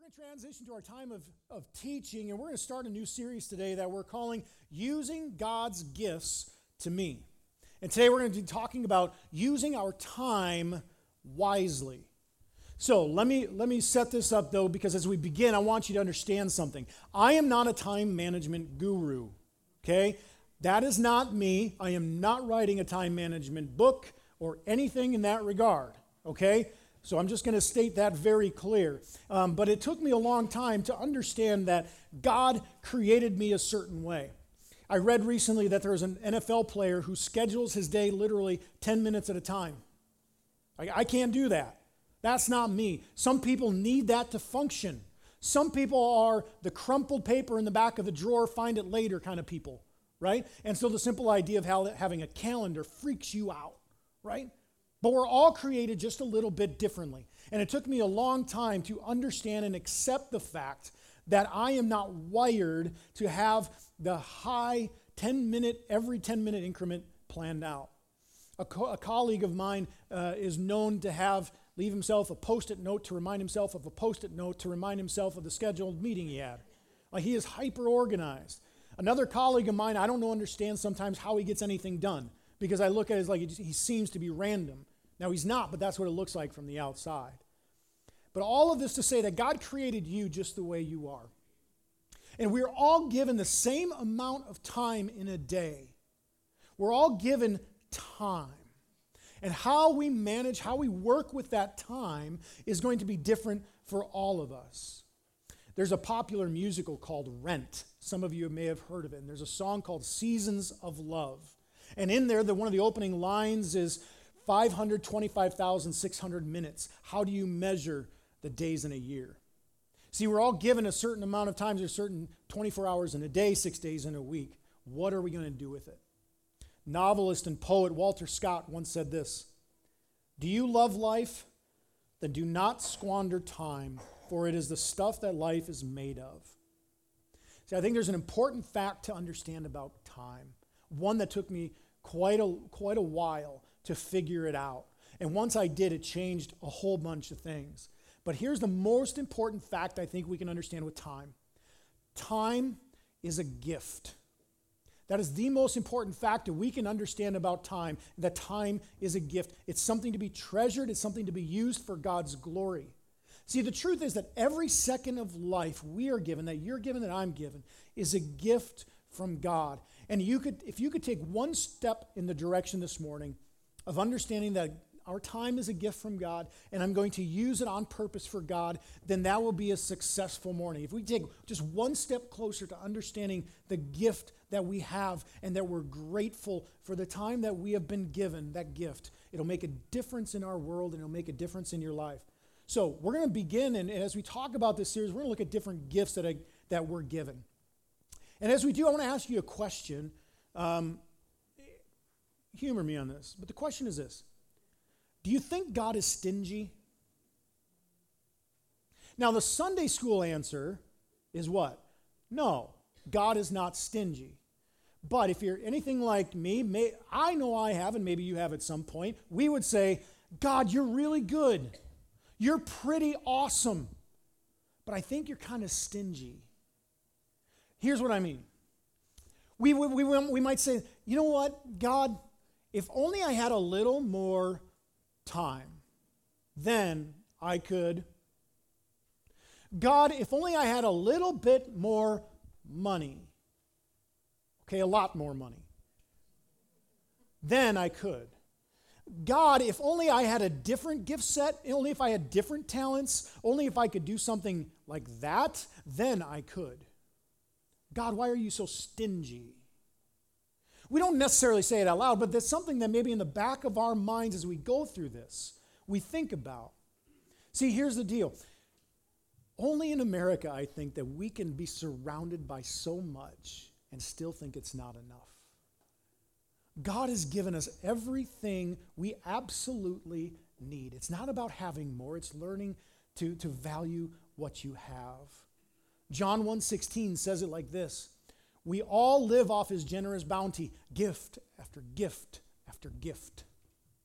going to transition to our time of teaching, and we're going to start a new series today that we're calling Using God's Gifts to Me. And today we're going to be talking about using our time wisely. So let me set this up, though, because as we begin, I want you to understand something. I am not a time management guru, okay? That is not me. I am not writing a time management book or anything in that regard, okay? So I'm just going to state that very clear. But it took me a long time to understand that God created me a certain way. I read recently that there was an NFL player who schedules his day literally 10 minutes at a time. I can't do that. That's not me. Some people need that to function. Some people are the crumpled paper in the back of the drawer, find it later kind of people, right? And so the simple idea of having a calendar freaks you out, right? But we're all created just a little bit differently. And it took me a long time to understand and accept the fact that I am not wired to have the high every 10-minute increment planned out. A colleague of mine is known to leave himself a Post-it note to remind himself of a Post-it note to remind himself of the scheduled meeting he had. Like, he is hyper-organized. Another colleague of mine, I don't understand sometimes how he gets anything done, because I look at it as like he seems to be random. Now, he's not, but that's what it looks like from the outside. But all of this to say that God created you just the way you are. And we're all given the same amount of time in a day. We're all given time. And how we manage, how we work with that time is going to be different for all of us. There's a popular musical called Rent. Some of you may have heard of it. And there's a song called Seasons of Love. And in there, one of the opening lines is 525,600 minutes. How do you measure the days in a year? See, we're all given a certain amount of time. There's certain 24 hours in a day, 6 days in a week. What are we going to do with it? Novelist and poet Walter Scott once said this: "Do you love life? Then do not squander time, for it is the stuff that life is made of." See, I think there's an important fact to understand about time. One that took me quite a while to figure it out. And once I did, it changed a whole bunch of things. But here's the most important fact I think we can understand with time. Time is a gift. That is the most important fact that we can understand about time, that time is a gift. It's something to be treasured. It's something to be used for God's glory. See, the truth is that every second of life we are given, that you're given, that I'm given, is a gift from God. And if you could take one step in the direction this morning of understanding that our time is a gift from God, and I'm going to use it on purpose for God, then that will be a successful morning. If we take just one step closer to understanding the gift that we have and that we're grateful for the time that we have been given, that gift, it'll make a difference in our world, and it'll make a difference in your life. So we're going to begin, and as we talk about this series, we're going to look at different gifts that we're given. And as we do, I want to ask you a question. Humor me on this, but the question is this: do you think God is stingy? Now, the Sunday school answer is what? No, God is not stingy. But if you're anything like me, I know I have, and maybe you have at some point, we would say, God, you're really good. You're pretty awesome. But I think you're kind of stingy. Here's what I mean. We might say, you know what, God, if only I had a little more time, then I could. God, if only I had a little bit more money. Okay, a lot more money. Then I could. God, if only I had a different gift set, only if I had different talents, only if I could do something like that, then I could. God, why are you so stingy? We don't necessarily say it out loud, but that's something that maybe in the back of our minds as we go through this, we think about. See, here's the deal. Only in America, I think, that we can be surrounded by so much and still think it's not enough. God has given us everything we absolutely need. It's not about having more. It's learning to value what you have. John 1:16 says it like this: we all live off his generous bounty, gift after gift after gift.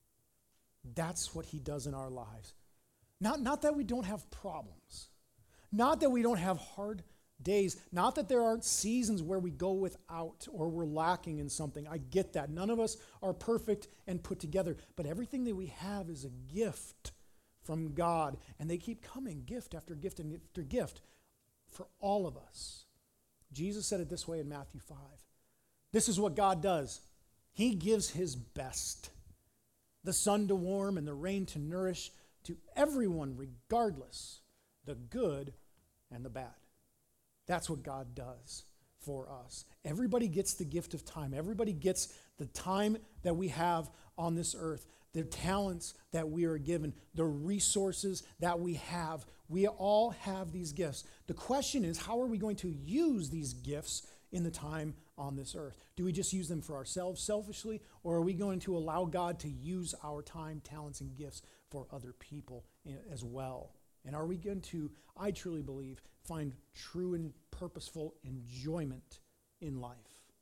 That's what he does in our lives. Not that we don't have problems. Not that we don't have hard days, not that there aren't seasons where we go without or we're lacking in something. I get that. None of us are perfect and put together, but everything that we have is a gift from God, and they keep coming, gift after gift and after gift for all of us. Jesus said it this way in Matthew 5. This is what God does. He gives his best, the sun to warm and the rain to nourish, to everyone regardless, the good and the bad. That's what God does for us. Everybody gets the gift of time. Everybody gets the time that we have on this earth, the talents that we are given, the resources that we have. We all have these gifts. The question is, how are we going to use these gifts in the time on this earth? Do we just use them for ourselves selfishly, or are we going to allow God to use our time, talents, and gifts for other people as well? And are we going to, I truly believe, find true and purposeful enjoyment in life?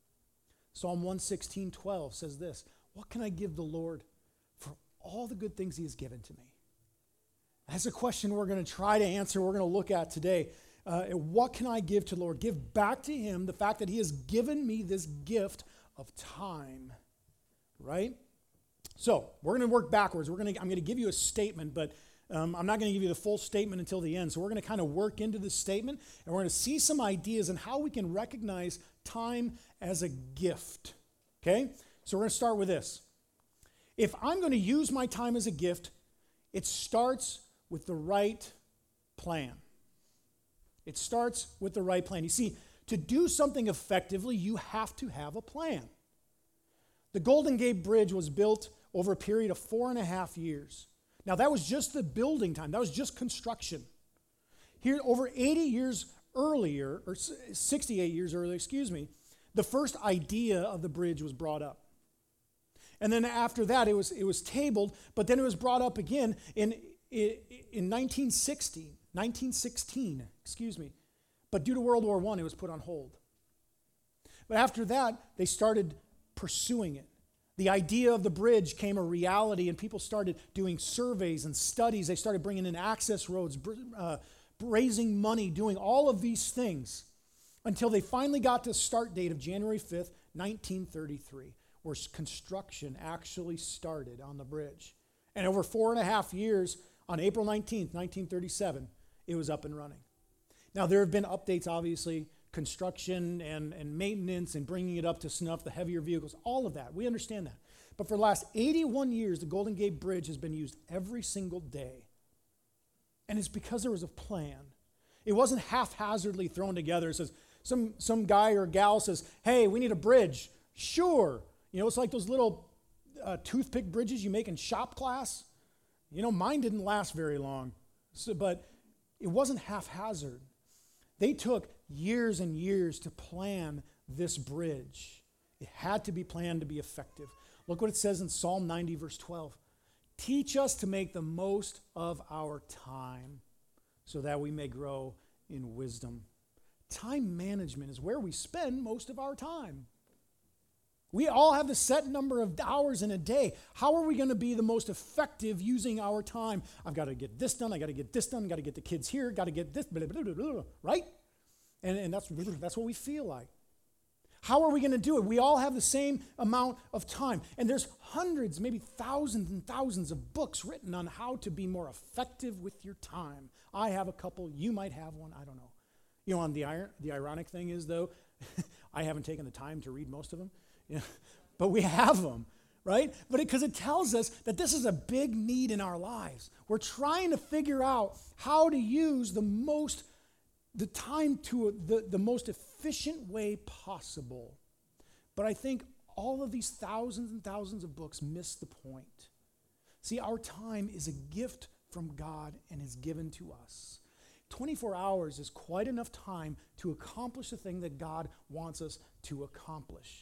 Psalm 116:12 says this, what can I give the Lord for all the good things he has given to me? That's a question we're going to try to answer, we're going to look at today. What can I give to the Lord? Give back to him the fact that he has given me this gift of time, right? So we're going to work backwards. I'm going to give you a statement, but I'm not going to give you the full statement until the end. So we're going to kind of work into this statement, and we're going to see some ideas on how we can recognize time as a gift, okay? So we're going to start with this. If I'm going to use my time as a gift, it starts with the right plan. It starts with the right plan. You see, to do something effectively, you have to have a plan. The Golden Gate Bridge was built over a period of 4.5 years. Now, that was just the building time. That was just construction. Here, over 80 years earlier, or 68 years earlier, the first idea of the bridge was brought up. And then after that, it was tabled, but then it was brought up again in 1916, But due to World War I, it was put on hold. But after that, they started pursuing it. The idea of the bridge came a reality, and people started doing surveys and studies. They started bringing in access roads, raising money, doing all of these things until they finally got to the start date of January 5th, 1933, where construction actually started on the bridge. And over 4.5 years, on April 19th, 1937, it was up and running. Now, there have been updates, obviously, construction and maintenance and bringing it up to snuff, the heavier vehicles, all of that. We understand that. But for the last 81 years, the Golden Gate Bridge has been used every single day. And it's because there was a plan. It wasn't haphazardly thrown together. It says, some guy or gal says, hey, we need a bridge. Sure. You know, it's like those little toothpick bridges you make in shop class. You know, mine didn't last very long. But it wasn't haphazard. They took years and years to plan this bridge. It had to be planned to be effective. Look what it says in Psalm 90, verse 12. Teach us to make the most of our time so that we may grow in wisdom. Time management is where we spend most of our time. We all have the set number of hours in a day. How are we going to be the most effective using our time? I've got to get this done. I got to get this done. Got to get the kids here. Got to get this, blah, blah, blah, blah, right? And that's what we feel like. How are we going to do it? We all have the same amount of time. And there's hundreds, maybe thousands and thousands of books written on how to be more effective with your time. I have a couple. You might have one. I don't know. You know, the ironic thing is, though, I haven't taken the time to read most of them. Yeah, but we have them, right? But because it tells us that this is a big need in our lives. We're trying to figure out how to use the time to the most efficient way possible. But I think all of these thousands and thousands of books miss the point. See, our time is a gift from God and is given to us. 24 hours is quite enough time to accomplish the thing that God wants us to accomplish.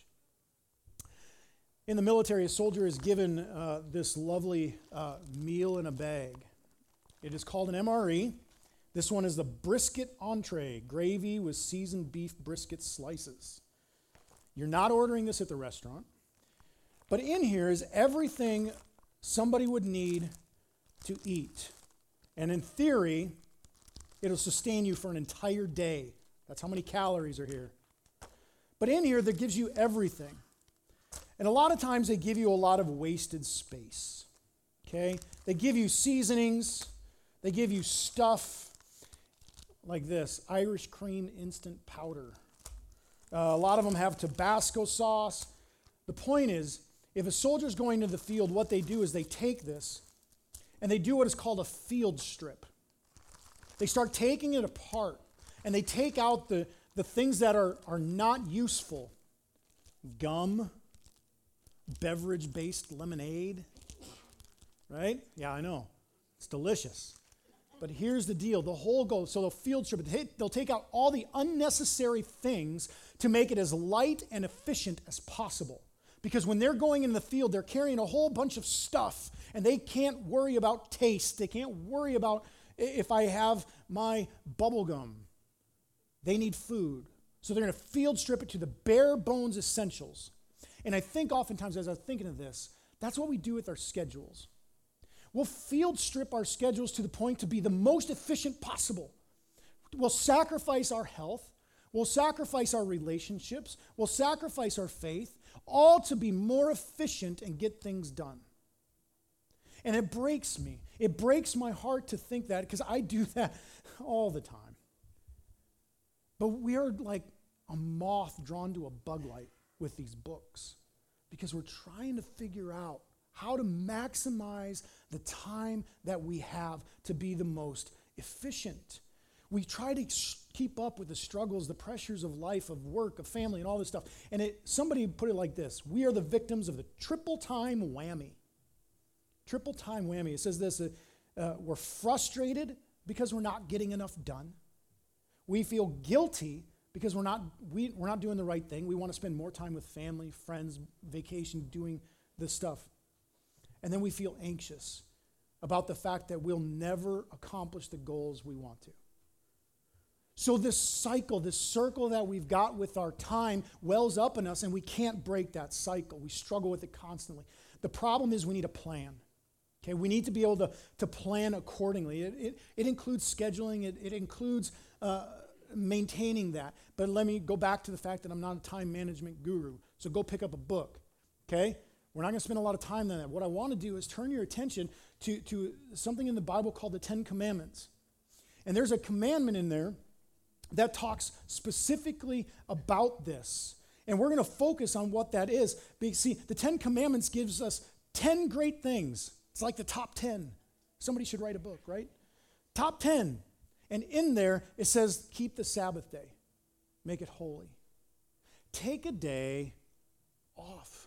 In the military, a soldier is given this lovely meal in a bag. It is called an MRE. This one is the brisket entree, gravy with seasoned beef brisket slices. You're not ordering this at the restaurant. But in here is everything somebody would need to eat. And in theory, It'll sustain you for an entire day. That's how many calories are here. But in here, that gives you everything. And a lot of times they give you a lot of wasted space. Okay? They give you seasonings. They give you stuff like this, Irish cream instant powder. A lot of them have Tabasco sauce. The point is, if a soldier's going to the field, what they do is they take this and they do what is called a field strip. They start taking it apart and they take out the things that are not useful. Gum, beverage-based lemonade, right? Yeah, I know. It's delicious. But here's the deal. The whole goal, so they'll field strip it. They'll take out all the unnecessary things to make it as light and efficient as possible. Because when they're going in the field, they're carrying a whole bunch of stuff, and they can't worry about taste. They can't worry about if I have my bubble gum. They need food. So they're going to field strip it to the bare bones essentials. And I think oftentimes as I was thinking of this, that's what we do with our schedules. We'll field strip our schedules to the point to be the most efficient possible. We'll sacrifice our health. We'll sacrifice our relationships. We'll sacrifice our faith, all to be more efficient and get things done. And it breaks me. It breaks my heart to think that, because I do that all the time. But we are like a moth drawn to a bug light with these books, because we're trying to figure out how to maximize the time that we have to be the most efficient. We try to keep up with the struggles, the pressures of life, of work, of family, and all this stuff. And somebody put it like this: we are the victims of the triple time whammy. Triple time whammy. It says this, we're frustrated because we're not getting enough done. We feel guilty because we're not doing the right thing. We want to spend more time with family, friends, vacation, doing this stuff. And then we feel anxious about the fact that we'll never accomplish the goals we want to. So this cycle, this circle that we've got with our time wells up in us, and we can't break that cycle. We struggle with it constantly. The problem is we need a plan. Okay, we need to be able to plan accordingly. It includes scheduling. It includes maintaining that. But let me go back to the fact that I'm not a time management guru. So go pick up a book. Okay? We're not going to spend a lot of time on that. What I want to do is turn your attention to something in the Bible called the Ten Commandments. And there's a commandment in there that talks specifically about this. And we're going to focus on what that is. Because, see, the Ten Commandments gives us 10 great things. It's like the top 10. Somebody should write a book, right? Top 10. And in there, it says, keep the Sabbath day. Make it holy. Take a day off.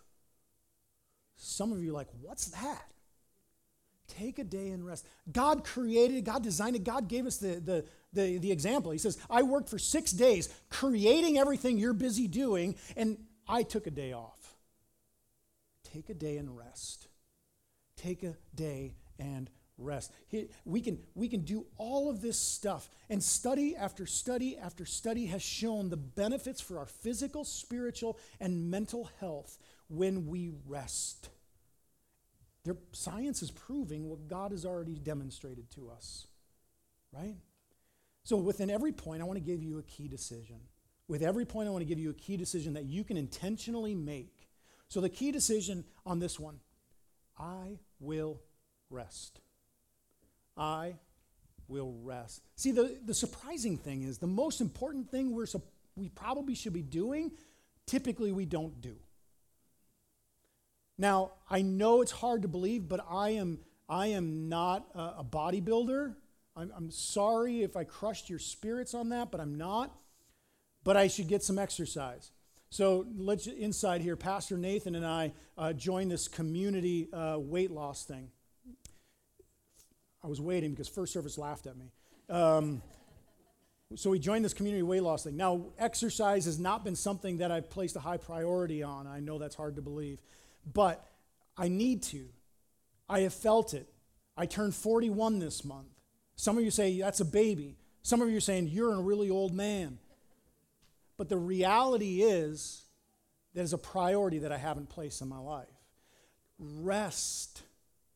Some of you are like, what's that? Take a day and rest. God created it. God designed it. God gave us the example. He says, I worked for 6 days creating everything you're busy doing, and I took a day off. Take a day and rest. Take a day and rest. We can do all of this stuff, and study after study after study has shown the benefits for our physical, spiritual, and mental health when we rest. Science is proving what God has already demonstrated to us, right? So within every point, I want to give you a key decision. With every point, I want to give you a key decision that you can intentionally make. So the key decision on this one, I will rest. I will rest. See, the surprising thing is the most important thing we probably should be doing, typically we don't do. Now, I know it's hard to believe, but I am not a bodybuilder. I'm sorry if I crushed your spirits on that, but I'm not. But I should get some exercise. So inside here, Pastor Nathan and I joined this community weight loss thing. I was waiting because first service laughed at me. So we joined this community weight loss thing. Now, exercise has not been something that I've placed a high priority on. I know that's hard to believe. But I need to. I have felt it. I turned 41 this month. Some of you say, that's a baby. Some of you are saying, you're a really old man. But the reality is, that is a priority that I haven't placed in my life. Rest.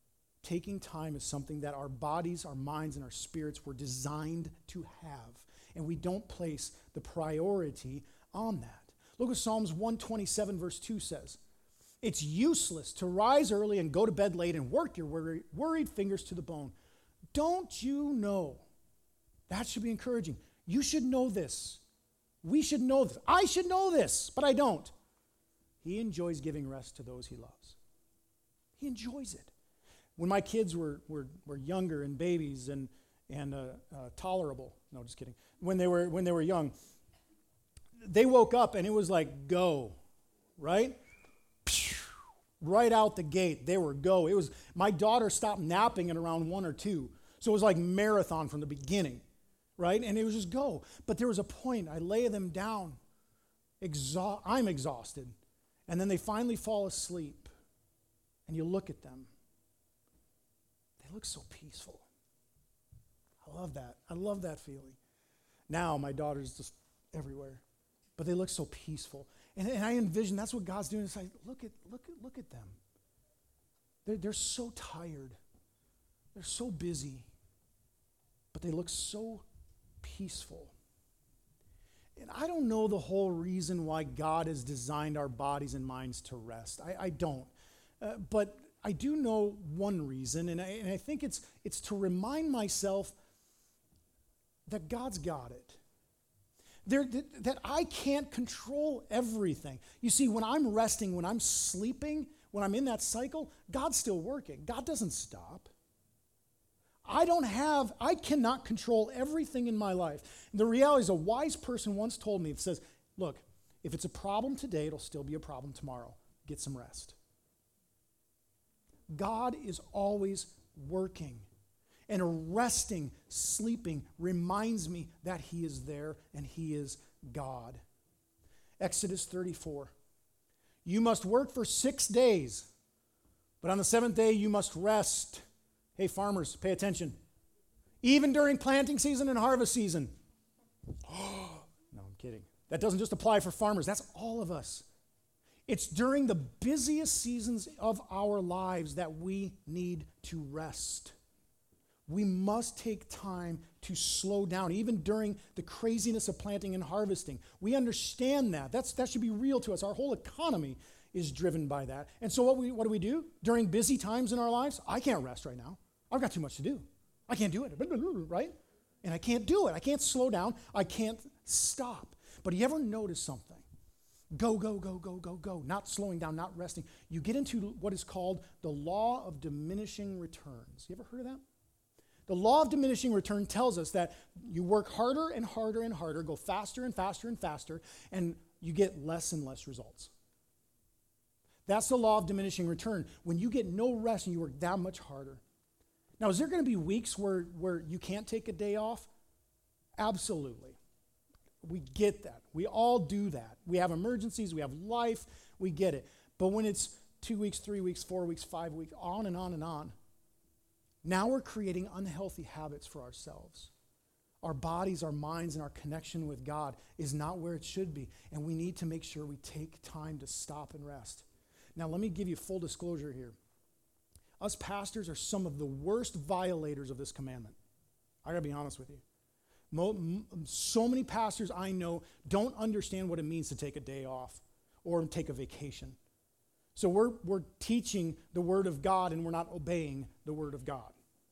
taking time is something that our bodies, our minds, and our spirits were designed to have. And we don't place the priority on that. Look what Psalms 127 verse 2 says. It's useless to rise early and go to bed late and work your worried fingers to the bone. Don't you know? That should be encouraging. You should know this. We should know this. I should know this, but I don't. He enjoys giving rest to those he loves. He enjoys it. When my kids were younger and babies and tolerable, no, just kidding. When they were young, they woke up and it was like go, right? Right out the gate, they were go. It was my daughter stopped napping at around 1 or 2, so it was like marathon from the beginning, right? And it was just go. But there was a point I lay them down, I'm exhausted, and then they finally fall asleep, and you look at them. They look so peaceful. I love that. I love that feeling. Now my daughter's just everywhere, but they look so peaceful. And I envision that's what God's doing. It's like, look at them. They're so tired. They're so busy. But they look so peaceful. And I don't know the whole reason why God has designed our bodies and minds to rest. I don't. But I do know one reason, and I think it's to remind myself that God's got it. That I can't control everything. You see, when I'm resting, when I'm sleeping, when I'm in that cycle, God's still working. God doesn't stop. I cannot control everything in my life. And the reality is, a wise person once told me, it says, look, if it's a problem today, it'll still be a problem tomorrow. Get some rest. God is always working. And resting, sleeping, reminds me that he is there and he is God. Exodus 34. You must work for 6 days, but on the 7th day you must rest. Hey, farmers, pay attention. Even during planting season and harvest season. No, I'm kidding. That doesn't just apply for farmers. That's all of us. It's during the busiest seasons of our lives that we need to rest. We must take time to slow down, even during the craziness of planting and harvesting. We understand that. That should be real to us. Our whole economy is driven by that. And so what do we do? During busy times in our lives, I can't rest right now. I've got too much to do. I can't do it, right? And I can't do it. I can't slow down. I can't stop. But you ever notice something? Go, go, go, go, go, go. Not slowing down, not resting. You get into what is called the law of diminishing returns. You ever heard of that? The law of diminishing return tells us that you work harder and harder and harder, go faster and faster and faster, and you get less and less results. That's the law of diminishing return. When you get no rest and you work that much harder. Now, is there going to be weeks where you can't take a day off? Absolutely. We get that. We all do that. We have emergencies. We have life. We get it. But when it's 2 weeks, 3 weeks, 4 weeks, 5 weeks, on and on and on, now we're creating unhealthy habits for ourselves. Our bodies, our minds, and our connection with God is not where it should be. And we need to make sure we take time to stop and rest. Now, let me give you full disclosure here. Us pastors are some of the worst violators of this commandment. I gotta be honest with you. So many pastors I know don't understand what it means to take a day off or take a vacation. So we're teaching the Word of God and we're not obeying the Word of God.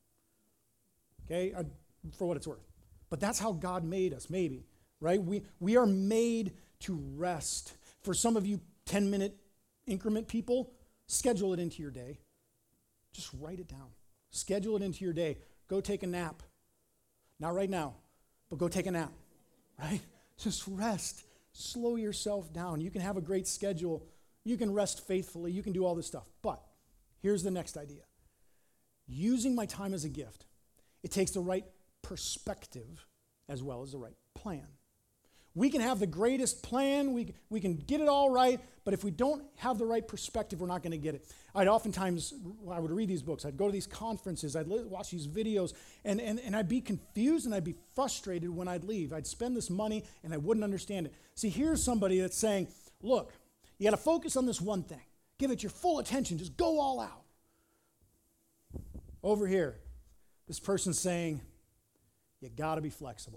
Okay? For what it's worth. But that's how God made us, maybe. Right? We are made to rest. For some of you 10-minute increment people, schedule it into your day. Just write it down. Schedule it into your day. Go take a nap. Not right now, but go take a nap. Right? Just rest. Slow yourself down. You can have a great schedule. You can rest faithfully. You can do all this stuff. But here's the next idea. Using my time as a gift. It takes the right perspective as well as the right plan. We can have the greatest plan. We can get it all right. But if we don't have the right perspective, we're not going to get it. I would read these books. I'd go to these conferences. I'd watch these videos. And I'd be confused and I'd be frustrated when I'd leave. I'd spend this money and I wouldn't understand it. See, here's somebody that's saying, look, you got to focus on this one thing. Give it your full attention. Just go all out. Over here, this person's saying, you got to be flexible.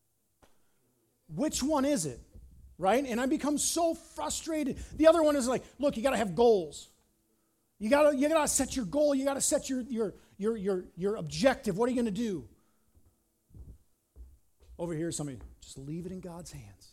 Which one is it? Right? And I become so frustrated. The other one is like, look, you got to have goals. You got to set your goal. You got to set your objective. What are you going to do? Over here, somebody, just leave it in God's hands.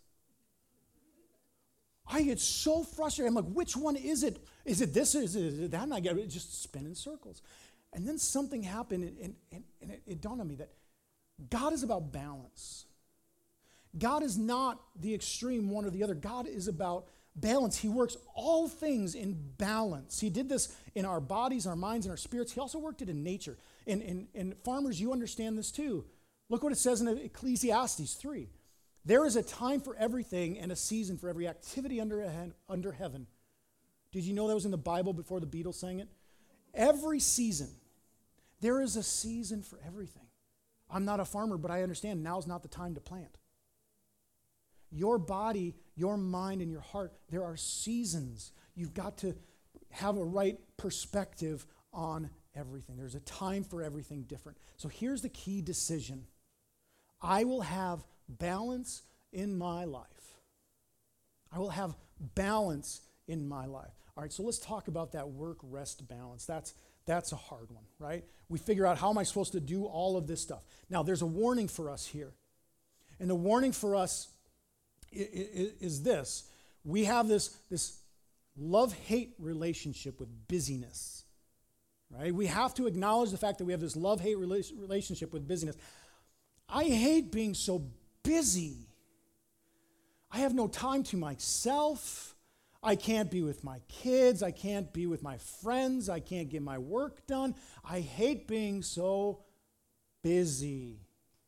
I get so frustrated. I'm like, which one is it? Is it this? Is it that? And I get it just spin in circles. And then something happened, and it dawned on me that God is about balance. God is not the extreme one or the other. God is about balance. He works all things in balance. He did this in our bodies, our minds, and our spirits. He also worked it in nature. And farmers, you understand this too. Look what it says in Ecclesiastes 3. There is a time for everything and a season for every activity under heaven. Did you know that was in the Bible before the Beatles sang it? Every season. There is a season for everything. I'm not a farmer, but I understand now's not the time to plant. Your body, your mind, and your heart, there are seasons. You've got to have a right perspective on everything. There's a time for everything different. So here's the key decision. I will have balance in my life. I will have balance in my life. All right, so let's talk about that work-rest balance. That's a hard one, right? We figure out how am I supposed to do all of this stuff. Now, there's a warning for us here. And the warning for us is this. We have this love-hate relationship with busyness, right? We have to acknowledge the fact that we have this love-hate relationship with busyness. I hate being so busy. I have no time to myself. I can't be with my kids. I can't be with my friends. I can't get my work done. I hate being so busy.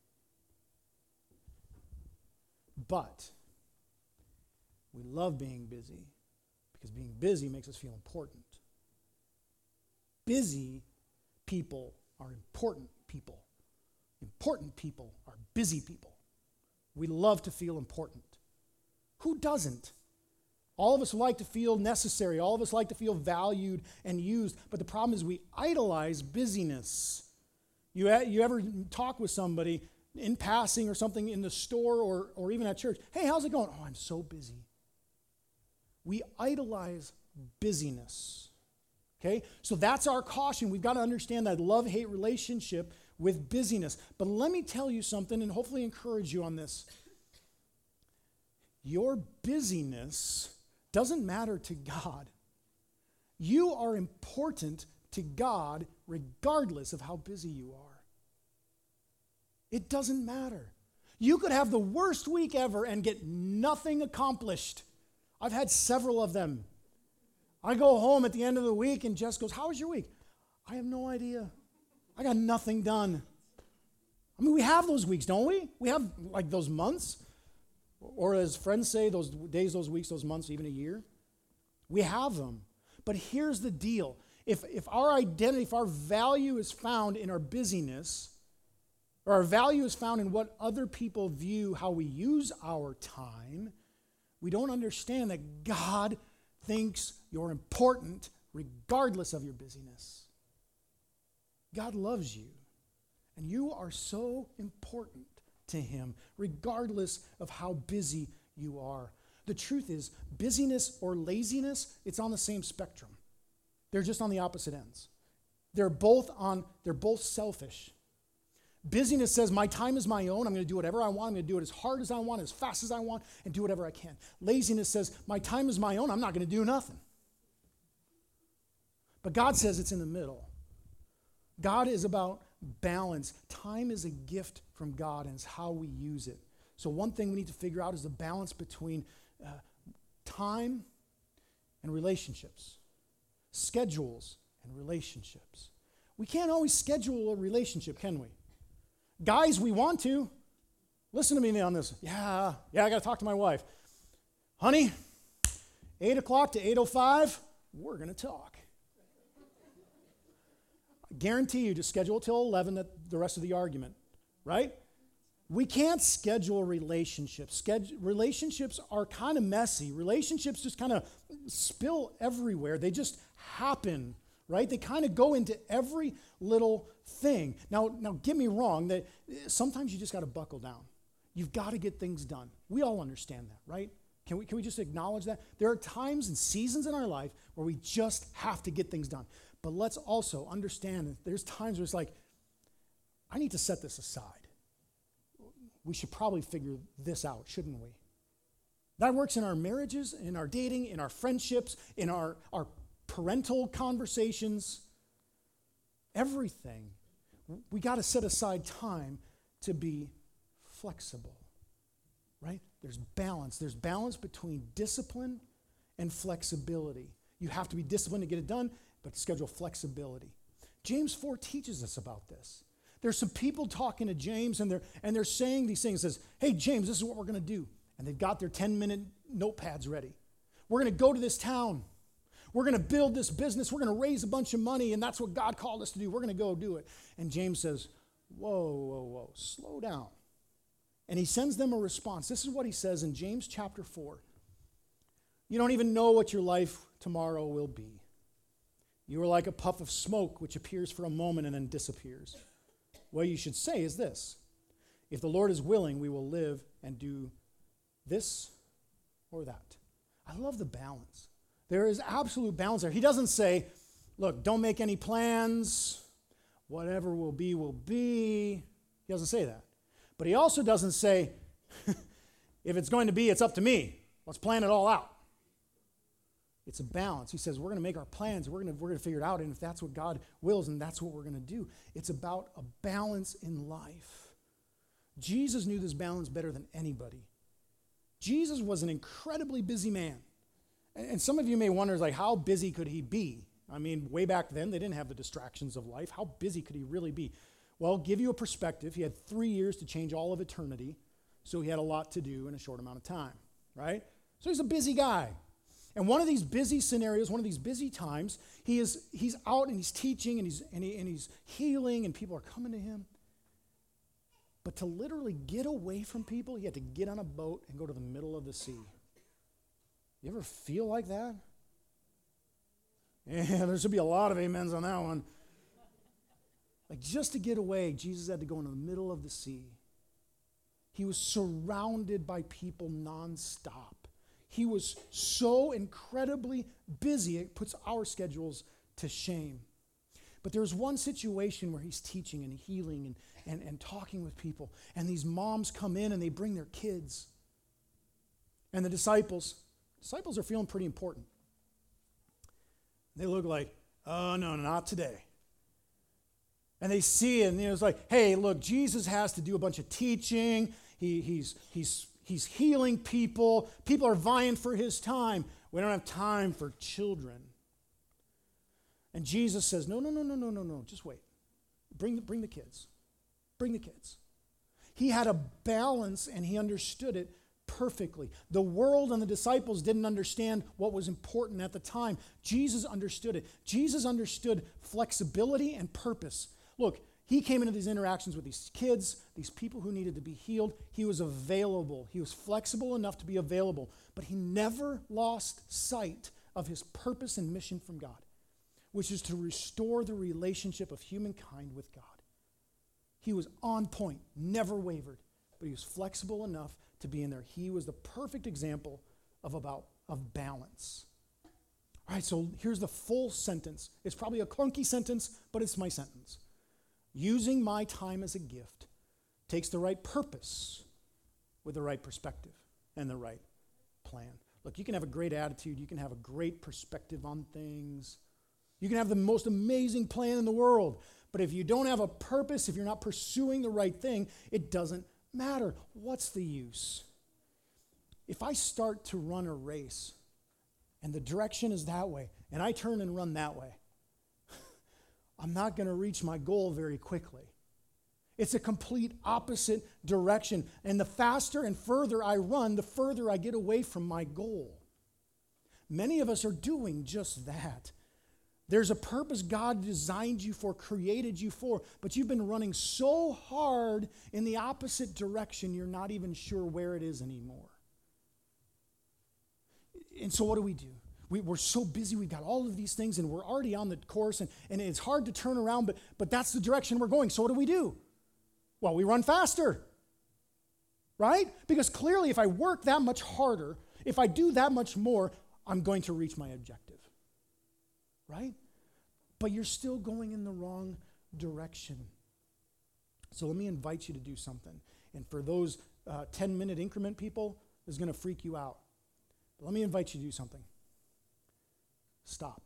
But we love being busy because being busy makes us feel important. Busy people are important people. Important people are busy people. We love to feel important. Who doesn't? All of us like to feel necessary. All of us like to feel valued and used. But the problem is we idolize busyness. You ever talk with somebody in passing or something in the store or even at church? Hey, how's it going? Oh, I'm so busy. We idolize busyness. Okay? So that's our caution. We've got to understand that love-hate relationship with busyness. But let me tell you something and hopefully encourage you on this. Your busyness doesn't matter to God. You are important to God regardless of how busy you are. It doesn't matter. You could have the worst week ever and get nothing accomplished. I've had several of them. I go home at the end of the week and Jess goes, "How was your week?" I have no idea. I got nothing done. I mean, we have those weeks, don't we? We have like those months. Or as friends say, those days, those weeks, those months, even a year. We have them. But here's the deal. If our identity, if our value is found in our busyness, or our value is found in what other people view how we use our time, we don't understand that God thinks you're important regardless of your busyness. God loves you, and you are so important to him, regardless of how busy you are. The truth is, busyness or laziness, it's on the same spectrum. They're just on the opposite ends. They're both selfish. Busyness says, my time is my own. I'm going to do whatever I want. I'm going to do it as hard as I want, as fast as I want, and do whatever I can. Laziness says, my time is my own. I'm not going to do nothing. But God says it's in the middle. God is about balance. Time is a gift from God, and it's how we use it. So one thing we need to figure out is the balance between time and relationships, schedules and relationships. We can't always schedule a relationship, can we? Guys, we want to. Listen to me on this. Yeah, I got to talk to my wife. Honey, 8 o'clock to 8:05, we're going to talk. I guarantee you to schedule till 11 the rest of the argument, right? We can't schedule relationships. Relationships are kind of messy. Relationships just kind of spill everywhere. They just happen, right? They kind of go into every little thing. Now get me wrong, that sometimes you just got to buckle down. You've got to get things done. We all understand that, right? Can we just acknowledge that? There are times and seasons in our life where we just have to get things done. But let's also understand that there's times where it's like, I need to set this aside. We should probably figure this out, shouldn't we? That works in our marriages, in our dating, in our friendships, in our parental conversations, everything. We got to set aside time to be flexible, right? There's balance. There's balance between discipline and flexibility. You have to be disciplined to get it done, but schedule flexibility. James 4 teaches us about this. There's some people talking to James, and they're saying these things. It says, hey, James, this is what we're going to do. And they've got their 10-minute notepads ready. We're going to go to this town. We're going to build this business. We're going to raise a bunch of money, and that's what God called us to do. We're going to go do it. And James says, whoa, slow down. And he sends them a response. This is what he says in James chapter 4. You don't even know what your life tomorrow will be. You are like a puff of smoke which appears for a moment and then disappears. What you should say is this: if the Lord is willing, we will live and do this or that. I love the balance. There is absolute balance there. He doesn't say, look, don't make any plans. Whatever will be, will be. He doesn't say that. But he also doesn't say, if it's going to be, it's up to me. Let's plan it all out. It's a balance. He says, we're going to make our plans. We're going to figure it out. And if that's what God wills, and that's what we're going to do. It's about a balance in life. Jesus knew this balance better than anybody. Jesus was an incredibly busy man. And some of you may wonder, like, how busy could he be? I mean, way back then, they didn't have the distractions of life. How busy could he really be? Well, give you a perspective. He had 3 years to change all of eternity, so he had a lot to do in a short amount of time, right? So he's a busy guy. And one of these busy scenarios, one of these busy times, he's out and he's teaching and he's healing and people are coming to him. But to literally get away from people, he had to get on a boat and go to the middle of the sea. You ever feel like that? Yeah, there should be a lot of amens on that one. Like, just to get away, Jesus had to go into the middle of the sea. He was surrounded by people nonstop. He was so incredibly busy, it puts our schedules to shame. But there's one situation where he's teaching and healing and talking with people. And these moms come in and they bring their kids. And the disciples are feeling pretty important. They look like, oh, no, not today. And they see it, and it's like, hey, look, Jesus has to do a bunch of teaching. He's healing people. People are vying for his time. We don't have time for children. And Jesus says, no, just wait. Bring the kids. Bring the kids. He had a balance, and he understood it perfectly. The world and the disciples didn't understand what was important at the time. Jesus understood it. Jesus understood flexibility and purpose. Look, he came into these interactions with these kids, these people who needed to be healed. He was available. He was flexible enough to be available, but he never lost sight of his purpose and mission from God, which is to restore the relationship of humankind with God. He was on point, never wavered, but he was flexible enough to be in there. He was the perfect example of balance. All right, so here's the full sentence. It's probably a clunky sentence, but it's my sentence. Using my time as a gift takes the right purpose with the right perspective and the right plan. Look, you can have a great attitude. You can have a great perspective on things. You can have the most amazing plan in the world. But if you don't have a purpose, if you're not pursuing the right thing, it doesn't matter. What's the use? If I start to run a race and the direction is that way, and I turn and run that way, I'm not going to reach my goal very quickly. It's a complete opposite direction. And the faster and further I run, the further I get away from my goal. Many of us are doing just that. There's a purpose God designed you for, created you for, but you've been running so hard in the opposite direction, you're not even sure where it is anymore. And so what do? We're so busy, we've got all of these things, and we're already on the course, and it's hard to turn around, but that's the direction we're going. So what do? Well, we run faster, right? Because clearly, if I work that much harder, if I do that much more, I'm going to reach my objective, right? But you're still going in the wrong direction. So let me invite you to do something. And for those 10-minute increment people, this is going to freak you out. But let me invite you to do something. Stop.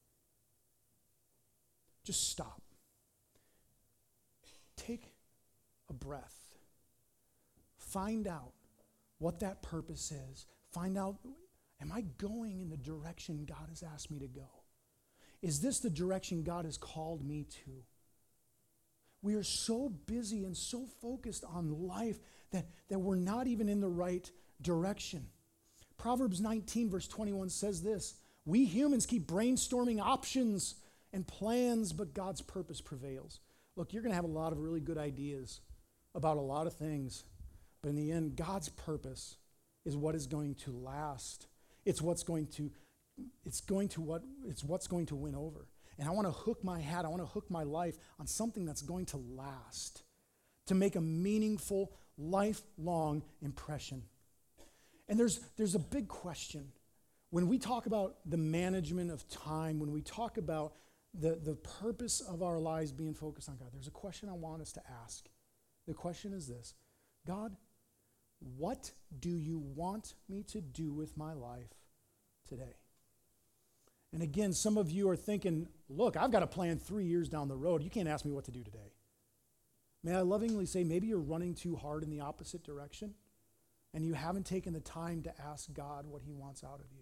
Just stop. Take a breath. Find out what that purpose is. Find out, am I going in the direction God has asked me to go? Is this the direction God has called me to? We are so busy and so focused on life that we're not even in the right direction. Proverbs 19, verse 21 says this: we humans keep brainstorming options and plans, but God's purpose prevails. Look, you're going to have a lot of really good ideas about a lot of things, but in the end, God's purpose is what is going to last. It's what's going to win over. And I want to hook my hat, I want to hook my life on something that's going to last, to make a meaningful, lifelong impression. And there's a big question. When we talk about the management of time, when we talk about the purpose of our lives being focused on God, there's a question I want us to ask. The question is this: God, what do you want me to do with my life today? And again, some of you are thinking, look, I've got a plan 3 years down the road. You can't ask me what to do today. May I lovingly say, maybe you're running too hard in the opposite direction, and you haven't taken the time to ask God what he wants out of you.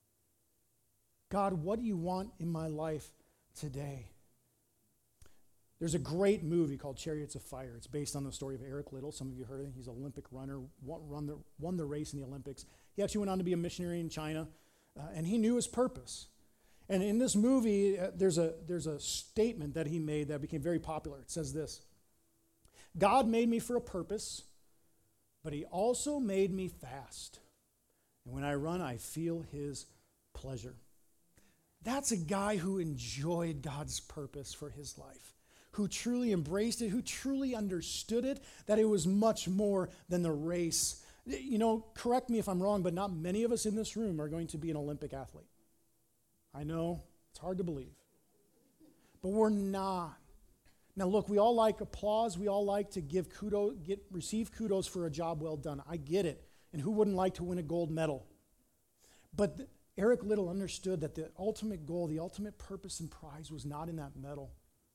God, what do you want in my life today? There's a great movie called Chariots of Fire. It's based on the story of Eric Liddell. Some of you heard of him. He's an Olympic runner, won the race in the Olympics. He actually went on to be a missionary in China, and he knew his purpose. And in this movie, there's a statement that he made that became very popular. It says this: God made me for a purpose, but he also made me fast. And when I run, I feel his pleasure. That's a guy who enjoyed God's purpose for his life, who truly embraced it, who truly understood it, that it was much more than the race. You know, correct me if I'm wrong, but not many of us in this room are going to be an Olympic athlete. I know, it's hard to believe. But we're not. Now look, we all like applause. We all like to receive kudos for a job well done. I get it. And who wouldn't like to win a gold medal? But Eric Liddell understood that the ultimate goal, the ultimate purpose and prize was not in that medal.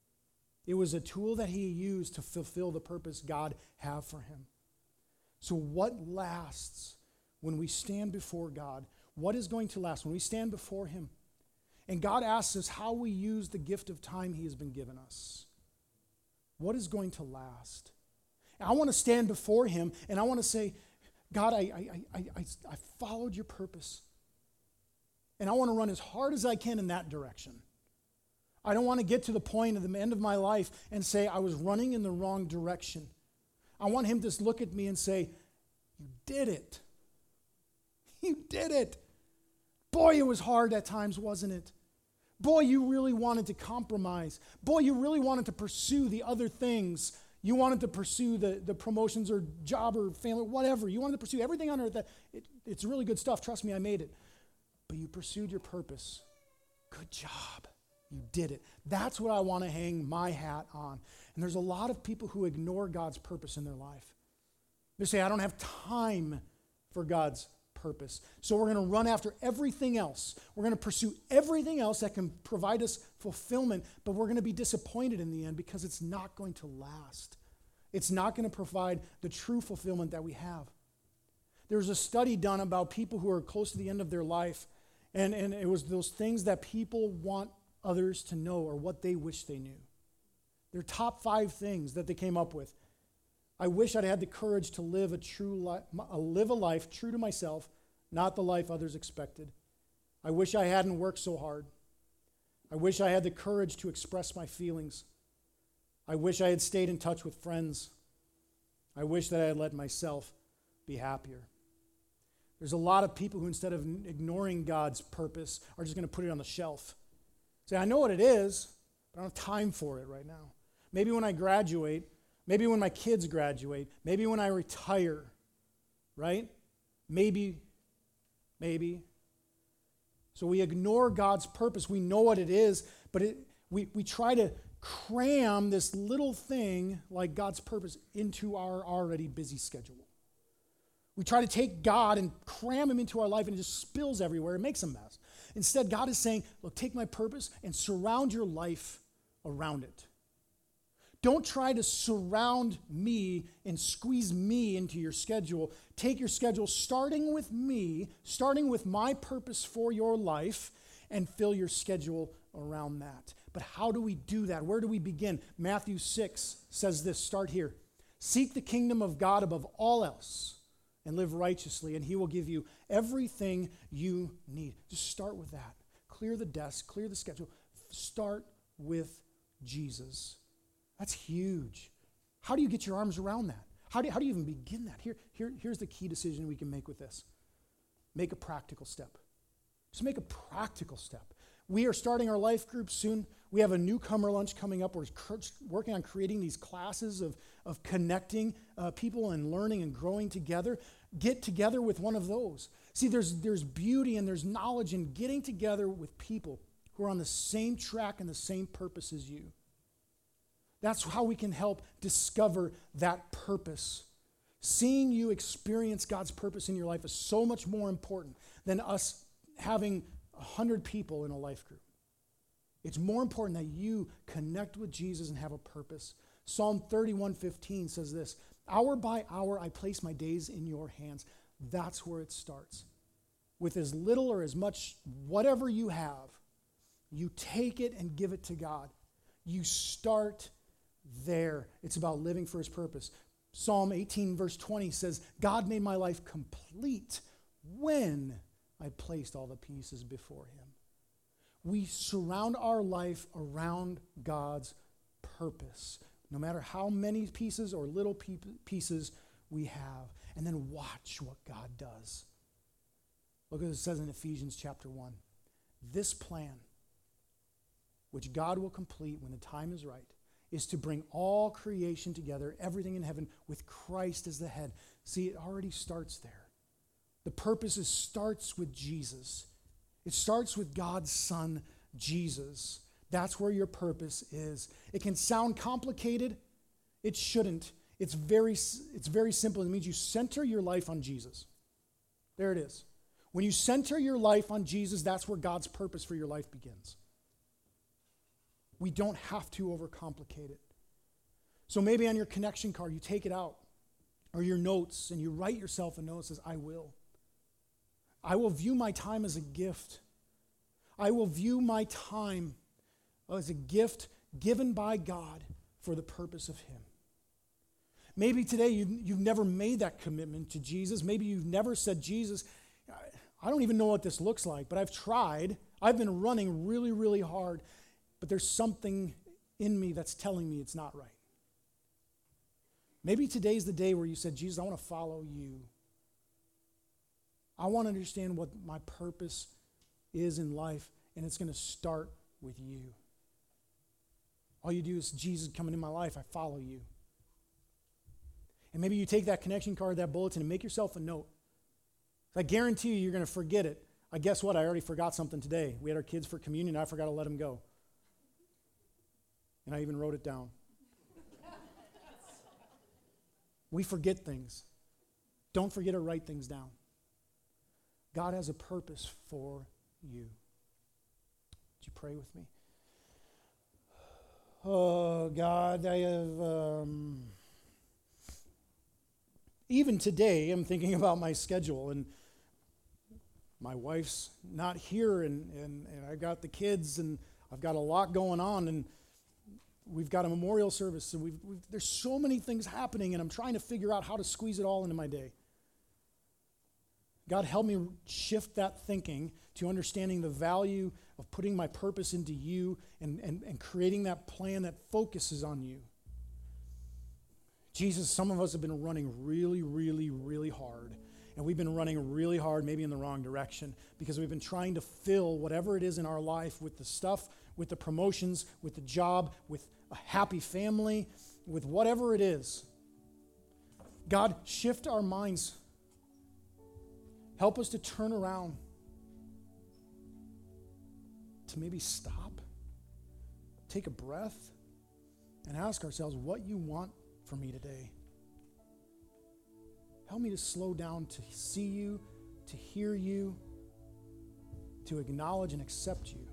It was a tool that he used to fulfill the purpose God had for him. So what lasts when we stand before God? What is going to last when we stand before him? And God asks us how we use the gift of time he has been given us. What is going to last? And I want to stand before him and I want to say, God, I followed your purpose. And I want to run as hard as I can in that direction. I don't want to get to the point at the end of my life and say I was running in the wrong direction. I want him to look at me and say, you did it. You did it. Boy, it was hard at times, wasn't it? Boy, you really wanted to compromise. Boy, you really wanted to pursue the other things. You wanted to pursue the promotions or job or family, whatever. You wanted to pursue everything on earth. It's really good stuff. Trust me, I made it. But you pursued your purpose. Good job. You did it. That's what I want to hang my hat on. And there's a lot of people who ignore God's purpose in their life. They say, I don't have time for God's purpose. So we're going to run after everything else. We're going to pursue everything else that can provide us fulfillment, but we're going to be disappointed in the end because it's not going to last. It's not going to provide the true fulfillment that we have. There's a study done about people who are close to the end of their life, and it was those things that people want others to know or what they wish they knew. Their top 5 things that they came up with. I wish I'd had the courage to live a life true to myself, not the life others expected. I wish I hadn't worked so hard. I wish I had the courage to express my feelings. I wish I had stayed in touch with friends. I wish that I had let myself be happier. There's a lot of people who, instead of ignoring God's purpose, are just going to put it on the shelf. Say, I know what it is, but I don't have time for it right now. Maybe when I graduate, maybe when my kids graduate, maybe when I retire, right? Maybe. So we ignore God's purpose. We know what it is, but we try to cram this little thing like God's purpose into our already busy schedule. We try to take God and cram him into our life, and it just spills everywhere. It makes a mess. Instead, God is saying, look, take my purpose and surround your life around it. Don't try to surround me and squeeze me into your schedule. Take your schedule starting with me, starting with my purpose for your life, and fill your schedule around that. But how do we do that? Where do we begin? Matthew 6 says this, start here. Seek the kingdom of God above all else and live righteously, and he will give you everything you need. Just start with that. Clear the desk, clear the schedule. Start with Jesus. That's huge. How do you get your arms around that? How do you even begin that? Here's the key decision we can make with this. Make a practical step. Just make a practical step. We are starting our life group soon. We have a newcomer lunch coming up. We're working on creating these classes of connecting people and learning and growing together. Get together with one of those. See, there's beauty and there's knowledge in getting together with people who are on the same track and the same purpose as you. That's how we can help discover that purpose. Seeing you experience God's purpose in your life is so much more important than us having 100 people in a life group. It's more important that you connect with Jesus and have a purpose. Psalm 31:15 says this, hour by hour I place my days in your hands. That's where it starts. With as little or as much, whatever you have, you take it and give it to God. You start there. It's about living for his purpose. Psalm 18 verse 20 says, God made my life complete when I placed all the pieces before him. We surround our life around God's purpose, no matter how many pieces or little pieces we have, and then watch what God does. Look at what it says in Ephesians chapter 1. This plan, which God will complete when the time is right, is to bring all creation together, everything in heaven, with Christ as the head. See, it already starts there. The purpose starts with Jesus. It starts with God's Son, Jesus. That's where your purpose is. It can sound complicated. It shouldn't. It's very simple. It means you center your life on Jesus. There it is. When you center your life on Jesus, that's where God's purpose for your life begins. We don't have to overcomplicate it. So maybe on your connection card, you take it out, or your notes, and you write yourself a note that says, I will. I will view my time as a gift. I will view my time as a gift given by God for the purpose of him. Maybe today you've never made that commitment to Jesus. Maybe you've never said, Jesus, I don't even know what this looks like, but I've tried. I've been running really, really hard, but there's something in me that's telling me it's not right. Maybe today's the day where you said, Jesus, I want to follow you. I want to understand what my purpose is in life, and it's going to start with you. All you do is, Jesus, come into my life, I follow you. And maybe you take that connection card, that bulletin, and make yourself a note. I guarantee you're going to forget it. I guess what? I already forgot something today. We had our kids for communion, and I forgot to let them go. And I even wrote it down. We forget things. Don't forget to write things down. God has a purpose for you. Would you pray with me? Oh, God, I have... Even today, I'm thinking about my schedule, and my wife's not here, and I've got the kids, and I've got a lot going on, and we've got a memorial service, so there's so many things happening, and I'm trying to figure out how to squeeze it all into my day. God, help me shift that thinking to understanding the value of putting my purpose into you and creating that plan that focuses on you. Jesus, some of us have been running really, really, really hard, and we've been running really hard, maybe in the wrong direction, because we've been trying to fill whatever it is in our life with the stuff, with the promotions, with the job, with a happy family, with whatever it is. God, shift our minds. Help us to turn around, to maybe stop, take a breath, and ask ourselves what you want for me today. Help me to slow down, to see you, to hear you, to acknowledge and accept you.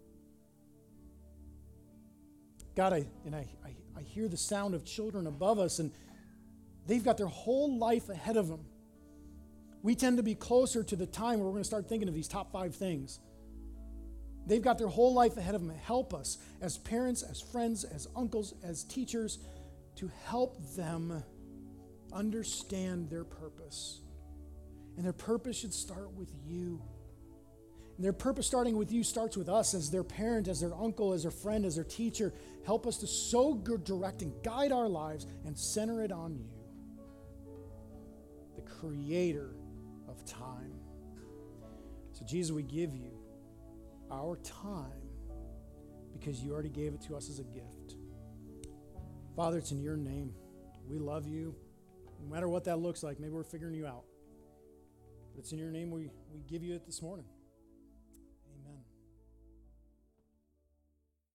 God, I hear the sound of children above us, and they've got their whole life ahead of them. We tend to be closer to the time where we're going to start thinking of these top 5 things. They've got their whole life ahead of them. Help us as parents, as friends, as uncles, as teachers, to help them understand their purpose. And their purpose should start with you. And their purpose starting with you starts with us as their parent, as their uncle, as their friend, as their teacher. Help us to so direct and guide our lives and center it on you, the creator of time. So Jesus, we give you our time because you already gave it to us as a gift. Father, it's in your name. We love you. No matter what that looks like, maybe we're figuring you out. But it's in your name we give you it this morning.